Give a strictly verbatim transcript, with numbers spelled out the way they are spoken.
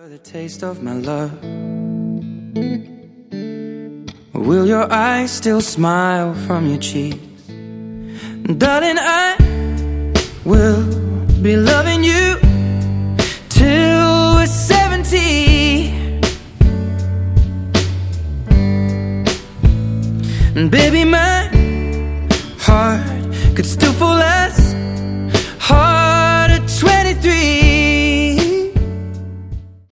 the taste of my love? Will your eyes still smile from your cheeks? Darling, I will be loving you till we're seventy. And baby, my heart could still fall as hard at twenty-three.